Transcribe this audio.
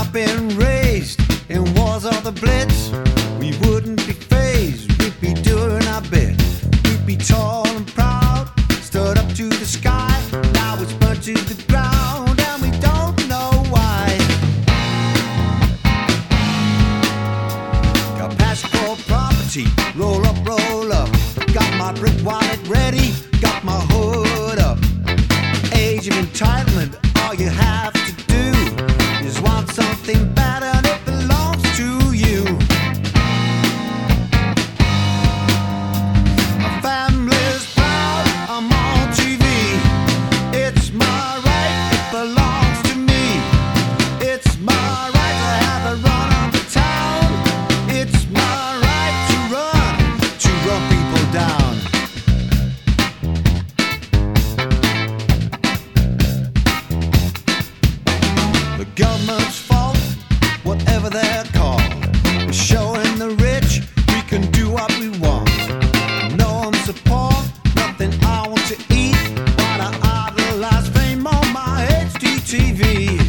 been raised in wars of the blitz. We wouldn't be phased, we'd be doing our bit. We'd be tall and proud, stood up to the sky. Now it's burnt to the ground and we don't know why. Got passion for property, roll up, roll up. Got my brick wallet ready, got my hood up. Age of entitlement, all you have to do is want something better and it belongs to you. My family's proud, I'm on TV. It's my right, it belongs to me. It's my right to have a run on the town. It's my right to run people down. The government's fault, whatever they're called. We're showing the rich we can do what we want. No one support, nothing I want to eat, but I idolize fame on my HDTV.